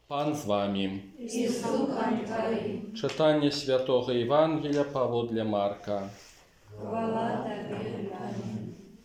Пан з вами. І з духом Твоїм. Читання Святого Євангелія паводле Марка. Хвала Тобі, Пане.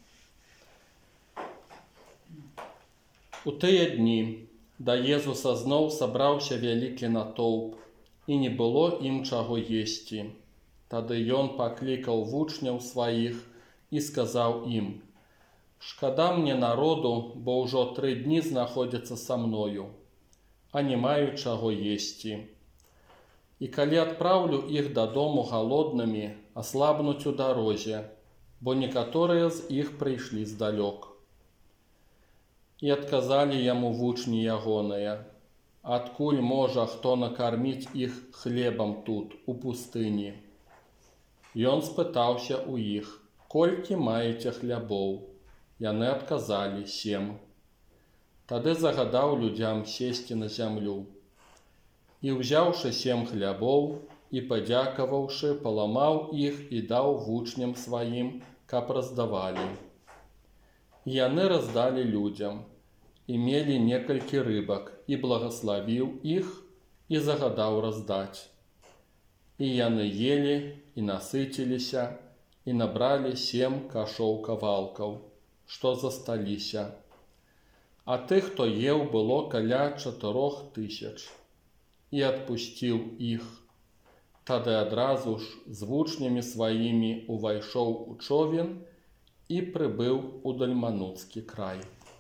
У тыя дні да Езуса зноў сабраўся вялікі натоўп, і не было ім чаго есці. Тады ён паклікаў вучняў сваіх і сказаў ім: «Шкада мне народу, бо ўжо 3 дні знаходзяцца са мною, а не маю чаго есці. І калі адпраўлю іх дадому галоднымі, аслабнуць у дарозе, бо некаторыя з іх прыйшлі здалёк». І адказалі яму вучні ягоныя: «Адкуль можа хто накарміць іх хлебам тут, у пустыні?» Ён спытаўся ў іх: «Колькі маеце хлябоў?» Яны адказалі: 7. Тады загадаў людзям сесці на зямлю. І ўзяўшы 7 хлябоў і падзякаваўшы, паламаў іх і даў вучням сваім, каб раздавалі. Яны раздалі людзям. І мелі некалькі рыбак, і благаславіў іх, і загадаў раздаць. І яны елі, і насыціліся, і набралі 7 кашоў кавалкаў, што засталіся. А тых, хто еў, было каля 4000. І адпусціў іх. Тады адразу ж з вучнямі сваімі увайшоў у човен і прыбыў у Дальмануцкі край.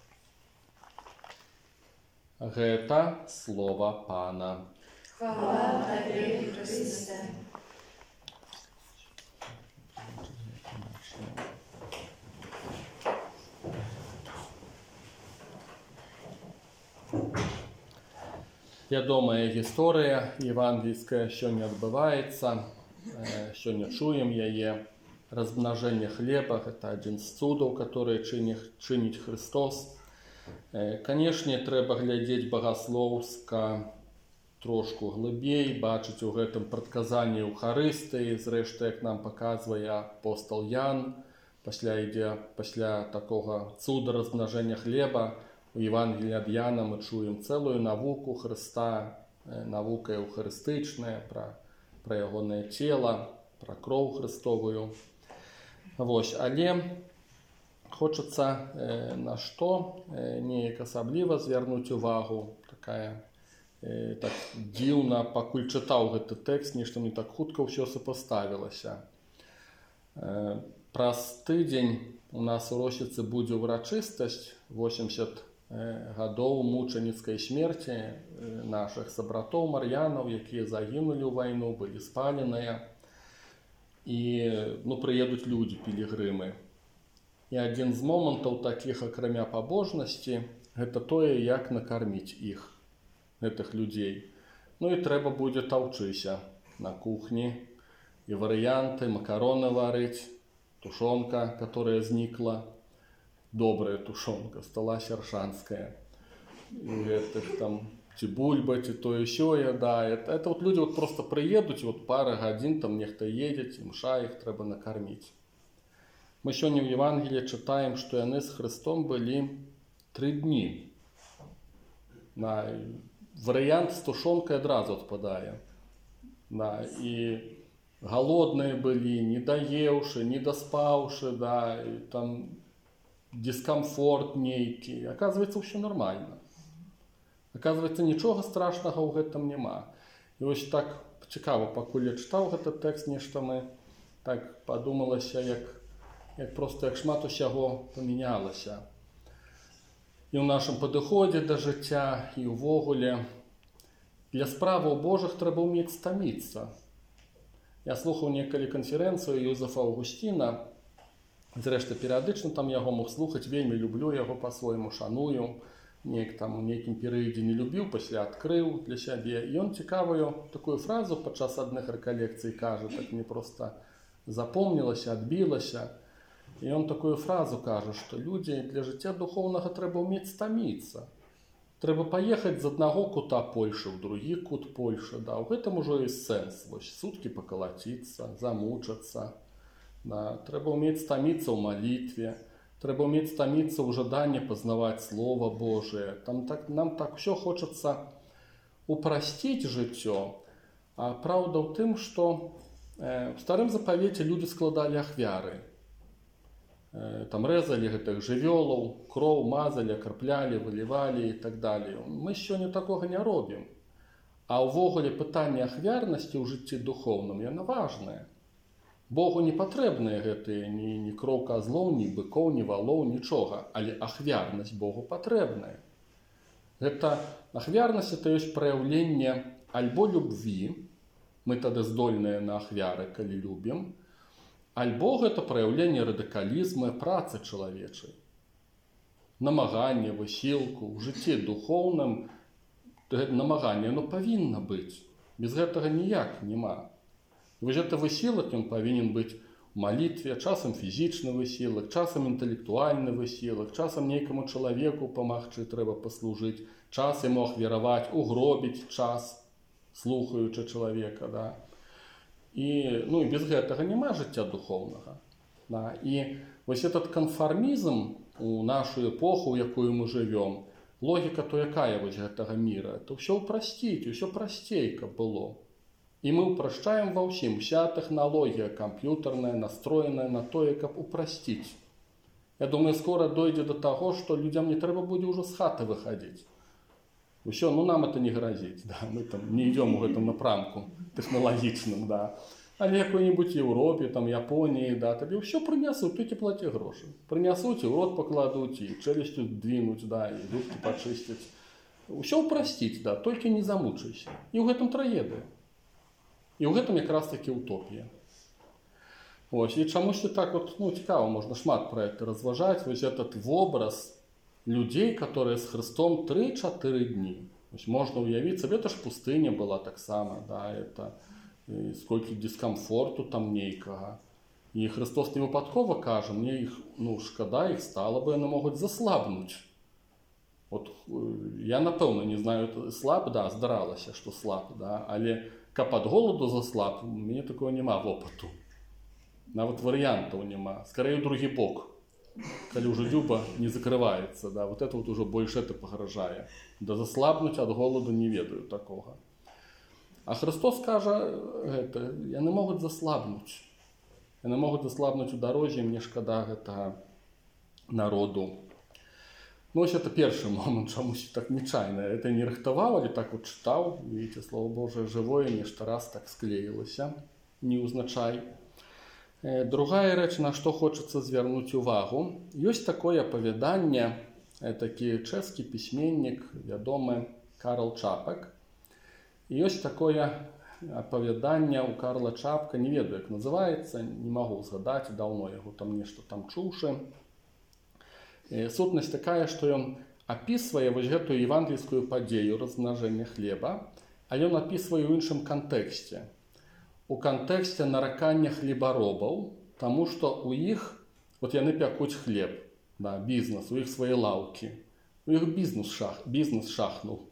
Гэта слова Пана. Хвала Тобі, Христе. Вядомая гісторыя евангельская сёння адбываецца. Сёння чуем яе. Размнажэнне хлеба – гэта адзін з цудаў, которые чыніць Христос. Канешне, трэба глядзець багаслоўска трошку глыбей, бачыць у гэтым прадказанні Еўхарыстыі. Зрэшты, як нам паказвае апостол Ян, пасля такога цуда размнажэння хлеба у Евангеліі ад Яна мы чуем цэлую навуку Хрыста, навука еўхарыстычная пра ягонае цела, пра кроў Хрыстовую. Але хочацца на што неяк асабліва звярнуць увагу. Так дзіўна, пакуль чытаў гэты тэкст, нешта мне так хутка ўсё супаставілася. Праз тыдзень у нас у Росіцы будзе ўрачыстасць 80 гадоў мучаніцкай смерці нашых сабратоў мар'янаў, якія загінулі ў вайну, былі спаленыя. І прыедуць людзі, пілігрымы. І адзін з момантаў такіх, акрамя пабожнасці, гэта тое, як накарміць іх, гэтых людзей. І трэба будзе таўчыся на кухні. І варыянты, макароны варыць, тушонка, которая знікла, добрая тушонка, стала сершанская. І гэтых там ці бульба, ці тое сёе, да. Это людзі просто прыедуць, пара гадзін там нехта едзе, імша, іх трэба накарміць. Мы сёння ў Евангеліі чытаем, што яны з Хрыстом былі 3 дні. Варыянт з тушонкай адразу адпадае. І галодныя былі, не даеўшы, не даспаўшы, там дыскамфорт нейкі. Аказваецца, ўсё нармальна. Аказваецца, нічога страшнага ў гэтым няма. І вось так цікава, пакуль я чытаў гэты тэкст, нешта мы так падумалася, як шмат усяго памянялася. І ў нашым падыходзе да жыцця, і ўвогуле. Для справаў Божых трэба ўмець стаміцца. Я слухаў некалі канферэнцыю Юзефа Аўгусціна. Зрэшты, перыядычна там яго мог слухаць, вельмі люблю яго па-свойму, шаную. Неяк там у нейкім перыядзе не любіў, пасля адкрыў для сябе. І ён цікавую такую фразу падчас адных рэкалекцый кажа, так мне проста запомнілася, адбілася. І ён такую фразу кажа, што людзі для жыцця духоўнага трэба ўмець стаміцца. Трэба паехаць з аднаго кута Польшы ў другі кут Польшы. У гэтым ужо ёсць сэнс. Суткі пакалаціцца, замучацца. Трэба ўмець стаміцца ў малітве. Трэба ўмець стаміцца ў жаданні пазнаваць Слова Божие. Нам так усё хочацца упростить жыццё. А праўда ў тым, што в старым запавеце людзі складалі ахвяры. Там рэзалі гэтых жывёлаў, кроў мазалі, акраплялі, вылівалі і так далее. Мы сёння такога не робім. А ўвогуле пытанне ахвярнасці ў жыцці духоўным, яно важнае. Богу не патрэбныя гэтыя ні кроў казлоў, ні быкоў, ні валоў, нічога, але ахвярнасць Богу патрэбная. Гэта ахвярнасць это ёсць праяўленне альбо любві, мы тады здольныя на ахвяры, калі любім, альбо гэта праяўленне радыкалізму, працы чалавечай. Намаганне, высілку, у жыцці духоўным намаганне, оно павінна быць. Без гэтага ніяк няма. Вось гэта высілак, ён павінен быць у малітве, часам фізічны высілак, часам інтэлектуальны высілак, часам нейкаму чалавеку памагчы трэба паслужыць, час яму ахвяраваць, угробіць час, слухаючы чалавека, да. І без гэтага няма жыцця духоўнага. Да. І вось этот канфармізм у нашу эпоху, у якую мы жывём, логіка то якая вось гэтага міра, то ўсё ўпрасціць, усё прасцей, каб было. І мы ўпрашчаем ва ўсім. Уся тэхналогія камп'ютарная настроеная на тое, каб упростіць. Я думаю, скора дойдзе до таго, што людзям не трэба будзе ўжо з хаты выхадзіць. Усё, нам это не грозіць, да, мы там не ідём у гэтым напрамку тэхналагічным, да. Але якой-небудзь Еўропе, там Японіі, да, табе ўсё прынясуць, ты плаці грошы. Прынясуць і ў рот пакладуць, і чэлюсцю двінуць, да, і зубкі пачысціць. Усё ўпрасціць, да, толькі не замучайся. І ў гэтым трагедыя. І ў гэтым якраз такі утопія. Ось, і чамусьці так вот, цікава, можна шмат пра гэта разважаць. Вось этот вобраз людей, которые с Христом 3-4 дні. Ось можна уявіць сабе, это ж пустыня была таксама, да, это сколькі дискомфорту там нейкага. І Христос не выпадкова кажа, мне іх, шкада іх стала бы, яны могуць заслабнуць. От я напэўна не знаю, слаб, да, здаралася, што слаб, да, але каб ад голаду заслаб, у мяне такого няма вопыту. Нават варыянтаў няма. Скорей у другі бок. Калі ўжо дзюба не закрываецца, да, вот это вот уже больш это пагражае. Да заслабнуць ад голаду не ведаю такога. А Христос кажа, яны могуць заслабнуць. Яны могуць заслабнуць у дарозе, мне шкада гэтага народу. Ось это першы момант, чамусь так нечайна. Это не рыхтаваў, але так вот чытаў. Видите, Слово Божие жывое, нешта раз так склеілася, неўзначай. Другая рэч, на што хочацца звярнуць увагу. Ёсць такое апавяданне, такі чэшскі пісьменнік, вядомы Карл Чапек. І ёсць такое апавяданне ў Карла Чапка, не ведаю, як называецца, не магу згадаць, даўно яго там нешта там чуўшы. Сутнасць такая, што ён апісвае вось гэтую евангельскую падзею размнажэння хлеба, але ён апісвае ў іншым кантэксце. У кантэксце наракання хлебаробаў, таму што у іх, вот яны пякуць хлеб, да, бізнес, у іх свае лаўкі, у іх бізнес шахнуў.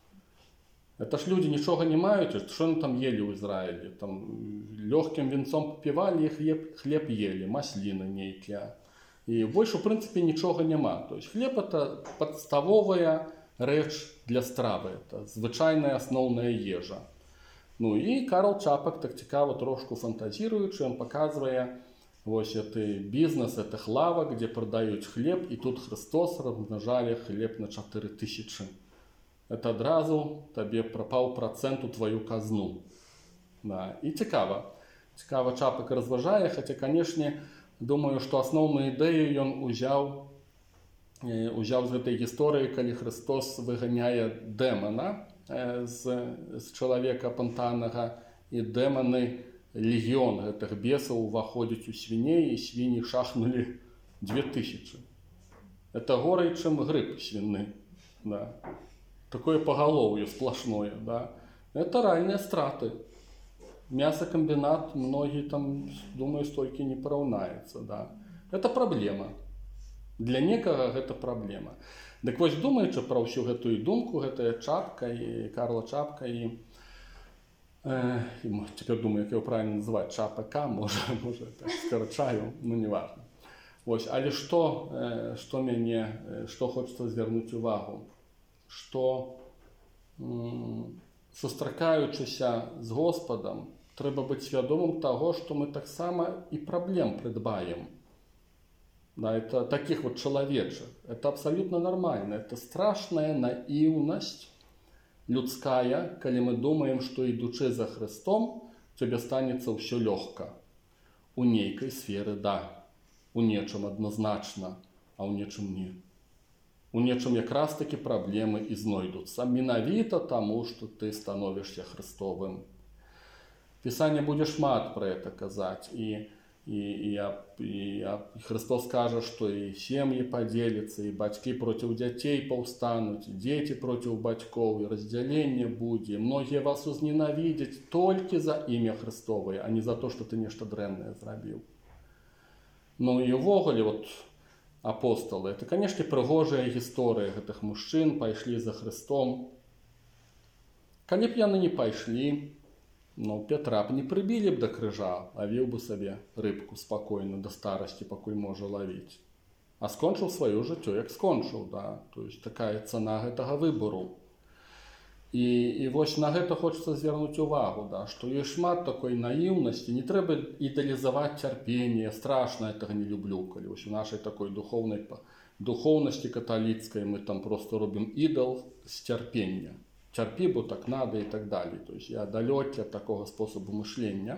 Это ж людзі нічога не маюць, што яны там елі ў Ізраілі, там лёгкім вінцом папівалі і хлеб елі, масліны нейкія. І больш, у прынцыпе, нічога няма. То есть хлеб – это падставовая рэч для стравы, это звычайная асноўная ежа. І Карл Чапек так цікава трошку фантазіруючы, ён паказвае вось гэты бізнес, гэтых лавак, дзе прадаюць хлеб, і тут Христос размнажае хлеб на 4000. Это адразу табе прапаў працэнт у тваю казну. Да. І цікава. Цікава Чапек разважае, хаця, канешне, думаю, што асноўную ідэю ён узяў з гэтай гісторыі, калі Христос выганяе дэмана з чалавека апантанага, і дэманы, легіён гэтых бесаў уваходзіць у свіней, і свіні шахнулі 2000. Это горай, чым грыб свіны. Да. Такое поголовье сплошное. Да. Это райныя страты. Мясокомбинат, многие там, думаю, столько не параўнаецца. Да. Это проблема. Для некага гэта праблема. Дык вось, думаючы пра ўсю гэтую думку, гэтая Чапка і Карла Чапка і цяпер думаю, як яго правильно называць, Чапека, можа так скарачаю, не важно. Вось, але што хочацца звярнуць увагу, што сустракаючыся з Господам, трэба быць свядомым таго, што мы таксама і праблем прыдбаем. Да, это таких вот человечек. Это абсолютно нормально. Это страшная наивность людская, когда мы думаем, что идучи за Христом, тебе станется все легко. У нейкой сферы да, у нечым однозначно, а у нечым не. У нечым якраз таки проблемы и знойдутся. Менавіта тому, что ты становишься Христовым. Писание будет шмат про это казать. И Христос скажет, что и семьи поделятся, и батьки против детей повстанут, и дети против батьков, и разделение будет. И многие вас возненавидят только за имя Христовое, а не за то, что ты нечто дрэнное зрабіў. Ну и увогуле, вот апостолы, это, конечно, прыгожая гісторыя гэтых мужчин, пайшлі за Христом. Калі б яны не пайшлі, ну, Петра б не прибили б до крыжа, а вел бы себе рыбку спокойно до старости, покуль можа ловить. А скончил свое жыццё, як скончил, да. То есть такая цена гэтага выбору. И вось на гэта хочется звернуть увагу, да, что есть шмат такой наивности, не трэба идеализовать терпение, страшно этого не люблю, коли вось у нашей такой духовности католицкой мы там просто робим идол с терпения. Терпи, бо так надо и так далее. То есть я далёкі от такого способу мышления.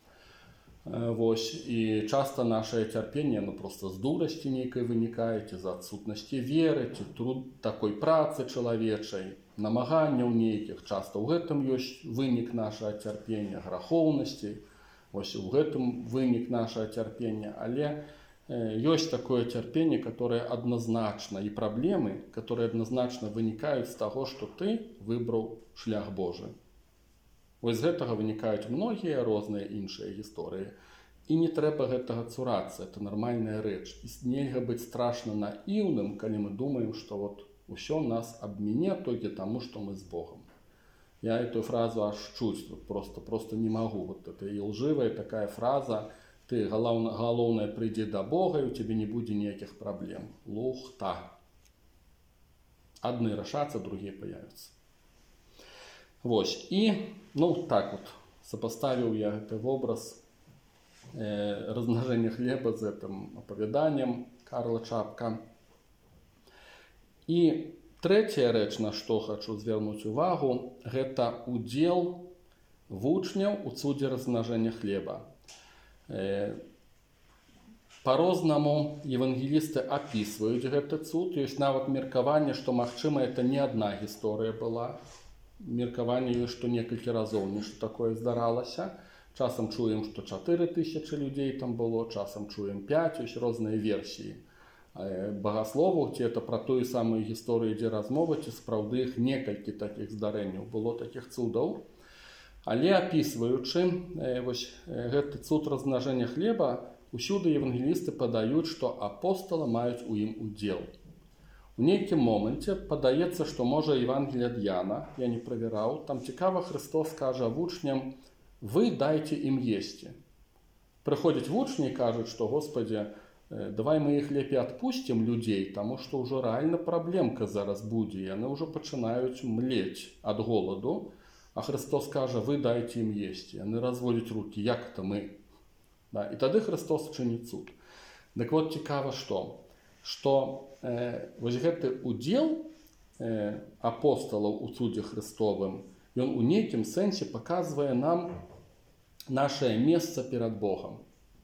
Вось. И часто наше терпение, ну, просто с дурости нейкой вынікает, из-за отсутности веры, труд такой працы человечей, намаганняў нейких. Часто в этом есть вынік нашего терпения, граховности. Вось в этом вынік нашего терпения. Але есть такое терпение, которое однозначно, и проблемы, которые однозначно выникают с того, что ты выбрал шлях Божий. Вот из этого выникают многие разные іншыя истории. И не трэба гэтага цурацца, это нормальная рэч. И нельга быть страшно наивным, когда мы думаем, что вот усё нас обмене только тому, что мы с Богом. Я эту фразу аж чуть, просто не могу. Вот это и лживая такая фраза. Ты, галоўнае, прыйдзі да Бога, і у тебе не будзе ніякіх праблем. Лухта. Адны рашацца, другие появятся. Вось. И, ну, так вот, сопоставил я этот образ размножения хлеба с этим оповеданием Карла Чапка. И третья рэч, на что хочу звернуть увагу, это удел вучняў у цудзе размножения хлеба. По-рознаму евангелисты описывают этот цуд. Есть нават меркаванне, что, магчыма, это не одна гісторыя была. Меркаванне ёсць, што некалькі разоў нешта такое здаралася. Часам чуем, што 4000 людей там было, часам чуем 5, ёсць розныя версіі. Багасловаў, ці это пра тую самую гісторыю ідзе размова, ці сапраўды іх некалькі такіх здарэнняў было, такіх цудаў. Але описываючы гэты цуд размнажэння хлеба, усюды евангелисты падаюць, што апостолы маюць у ім удзел. У нейкім моменце падаецца, што можа Евангелие ад Яна, я не правяраў, там цікава Христос кажа вучням: вы дайте им есці. Прыходзяць вучні і кажуць, што Господи, давай мы их лепей отпустим людей, тому что уже реально проблемка зараз будзе, яны уже пачынаюць млець от голоду. А Христос каже, вы дайте им есть. И они разводят руки, як это мы. Да, и тогда Христос чинит цуд. Так вот, цікаво, что вось гэты удел апостолов у цуде Христовым, и он у неким сенсе показывает нам наше место перед Богом.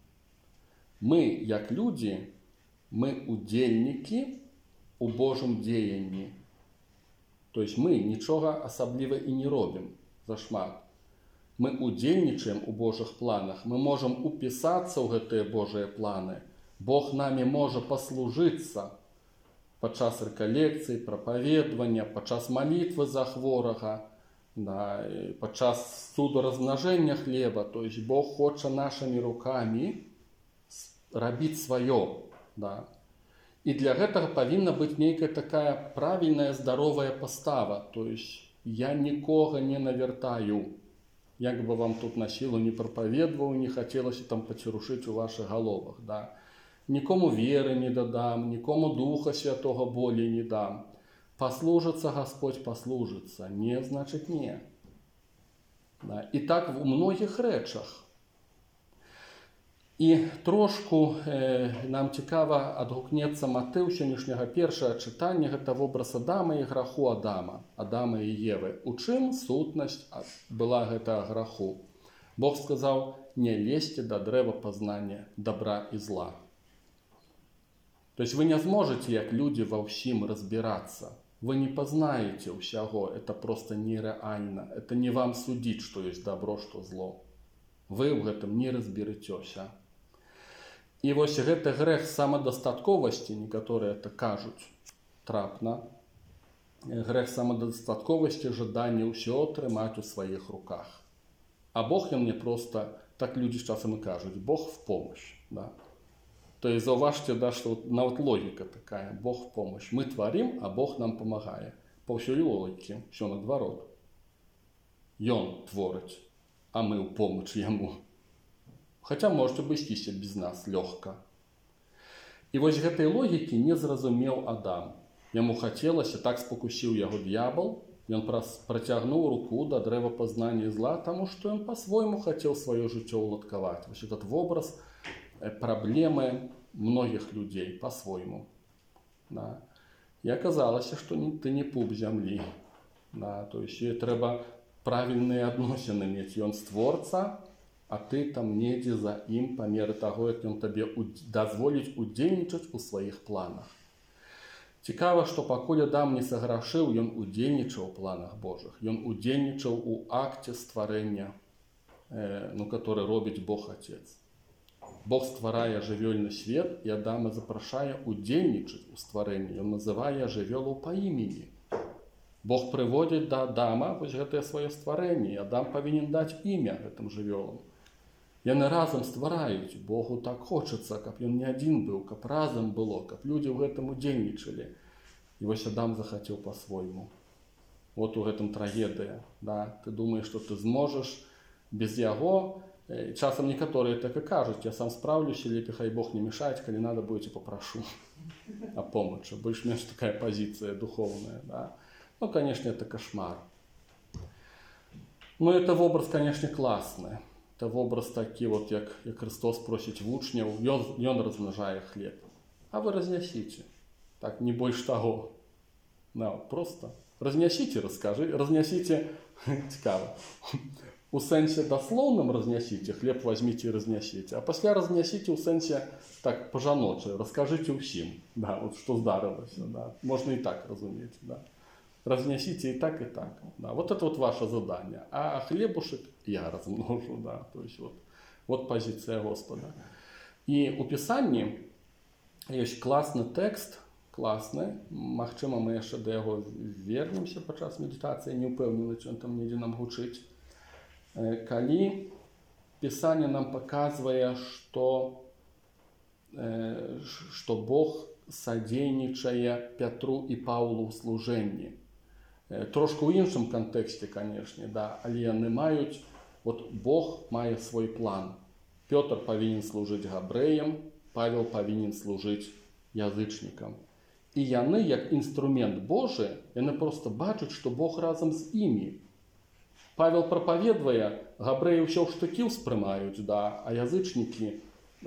Мы, як люди, мы удельники у Божьем деянии. То есть мы ничего особливо и не робим зашмат. Мы удельничаем у Божьих планах. Мы можем уписаться в гэтыя Божьи планы. Бог нами может послужиться падчас рэкалекцыі, прапаведвання, падчас молитвы за хворага, да, падчас цуду размножения хлеба. То есть Бог хочет нашими руками робить свое. Да. И для этого повинна быть некая такая правильная, здоровая постава. То есть я никого не навертаю. Як бы вам тут на силу не проповедовал, не хотелось там потерушить у ваших головах. Да. Никому веры не дадам, никому Духа Святого боли не дам. Послужится Господь, послужится. Не, значит не. Да? І так в многіх речах. І трошку нам цікаво адгукнецца матыў сённяшняга першага чытання, гэта вобраз Адама і граху Адама і Евы. У чым сутнасць была гэтага граху? Бог сказаў: не лезьте да дрэва пазнання добра і зла. То есть вы не зможете, як люди, ва ўсім разбираться. Вы не познаете ўсяго, это просто нереально. Это не вам судить, что есть добро, что зло. Вы в гэтым не разберетеся. І вось гэты грэх самадастатковасці, некаторыя это кажуць трапна, грэх самадастатковасці, жаданне ўсё трымаць у сваіх руках. А Бог ён мне просто, так люди часам і кажуць, Бог в помощь. Да? То есть заўважце, да, что нават логика такая, Бог в помощь. Мы творим, а Бог нам помогает. По ўсёй логике, все наадварот. Ён творыць, а мы ў помощь яму. Хотя можете абысціся без нас лёгка. І вось гэтай логікі не зразумеў Адам. Яму хацелася, так спакусіў яго д'ябал, ён працягнуў руку да дрэва пазнання зла, таму што ён па-свойму хацеў сваё жыццё ўладкаваць. Вось этот вобраз праблемы многіх людзей па-свойму. Да. І аказалася, што ты не пуп зямлі. Да. То есть трэба правільныя адносіны мець. Ён створца, а ты там недзе за ім па меры таго, як ён табе дазволіць удзельнічаць у сваіх планах. Цікава, што пакуль Адам не саграшыў, ён удзельнічаў у планах Божых. Ён удзельнічаў у акце стварэння, который робіць Бог Отец. Бог стварае жывёльны свет, і Адама запрашае удзельнічаць у стварэнні. Ён называе жывёлу па імені. Бог прыводзіць да Адама вось гэтае сваё стварэнне, і Адам павінен даць імя гэтым жывёлам. Яны разам ствараюць. Богу так хочацца, каб ён не адзін быў, каб разам было, каб людзі ў гэтым удзельнічалі. І вось Адам захацеў па-свойму. Вот у гэтым трагедыя. Да? Ты думаеш, што ты зможаш без яго. Часам некаторыя так і кажуць: я сам справлюся, лепей хай Бог не мешаць, калі надо будете попрошу о помощи. Больш-менш такая позиция духовная. Да? Ну, конечно, это кошмар. Но это образ, конечно, классный. Это образ такі, вот, як Христос просіць вучняў, ён размнажае хлеб. А вы разнясіце. Так, не больш таго. No, просто разнясіце, разнясіце, цікава. У сэнсе даслоўным разнясіце, хлеб возьмите и разнясіце. А пасля разнясіце у сэнсе так па-жаночы, раскажыце ўсім, да, вот, што здарылася. Да. Можна і так разумець. Да. Разнясите и так, и так. Да. Вот это вот ваше задание. А хлебушек я размножу. Да. То есть вот позиция Господа. И у Писания есть классный текст, классный. Магчыма, мы яшчэ да яго вернемся падчас медитации, не упэўнены, ці ён там недзе нам гучыць. Калі Писание нам показывае, что Бог садзейнічае Пятру і Паўлу ў служэнні. Трошку ў іншым кантэксце, канешне, да, але яны маюць, вот Бог мае свой план. Пётр павінен служыць габрэям, Павел павінен служыць язычнікам. І яны, як інструмент Божы, яны просто бачаць, што Бог разам з імі. Павел прапаведвае, габрэі ўсё ў штыкі ўспрымаюць, да, а язычнікі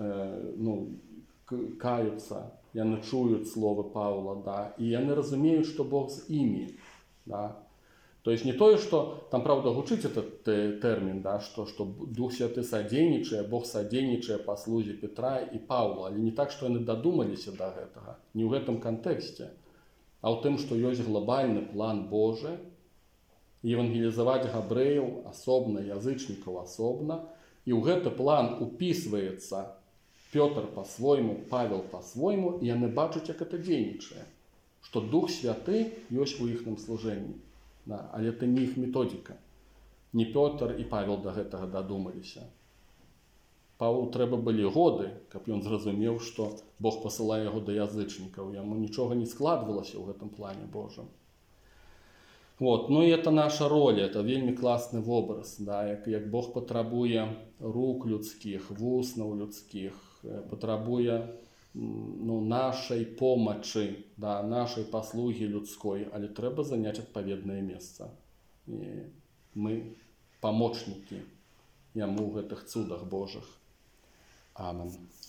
каюцца, яны чуюць словы Паўла, да, і яны разумеюць, што Бог з імі. Да. То есть не тое, что там, правда, гучыць этот термин, да, что Дух Святы садзейнічае, Бог садзейнічае па слузе Петра і Паўла, але не так, што яны дадумаліся да гэтага, не ў гэтым кантэксце, а ў тым, што ёсць глобальны план Божы, евангелізаваць габрэяў асобна, язычнікаў асобна, і ў гэты план упісваецца Пётр па-свойму, Павел па-свойму, і яны бачаць, як это дзейнічае. Что Дух Святы ёсць у іхным служэнні. Да, але это не іх методика. Не Пётр і Павел да гэтага дадумаліся. Паўлу трэба былі годы, каб ён зразумеў, што Бог пасылае яго да язычнікаў. Яму нічога не складвалася ў гэтым плане Божым. Вот. Ну і это наша роля, это вельмі класны вобраз. Да, як Бог патрабуе рук людскіх, вуснаў людскіх, патрабуе нашай помачы, да, нашай паслугі людской, але трэба заняць адпаведнае месца. І мы памочнікі яму ў гэтых цудах Божых. Амен.